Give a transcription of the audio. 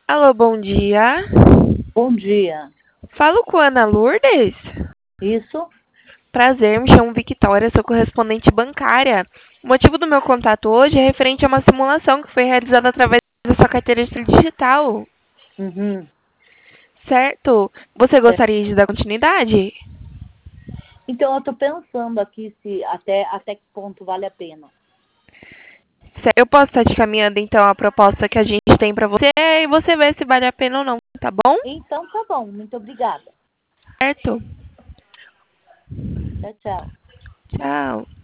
Alô, bom dia. Bom dia. Falo com a Ana Lourdes? Isso? Prazer, me chamo Victoria, sou correspondente bancária. O motivo do meu contato hoje é referente a uma simulação que foi realizada através da sua carteira de digital. Uhum. Certo? Você Certo. gostaria de dar continuidade? Então, eu estou pensando aqui se até que ponto vale a pena. Eu posso estar te caminhando então a proposta que a gente tem para você e você vê se vale a pena ou não, tá bom? Então, tá bom. Muito obrigada. Certo? Tchau, tchau. Tchau.